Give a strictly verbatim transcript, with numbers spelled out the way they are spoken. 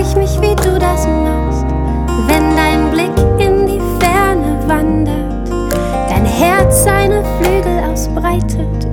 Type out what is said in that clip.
ich mich, wie du das machst, wenn dein Blick in die Ferne wandert, dein Herz seine Flügel ausbreitet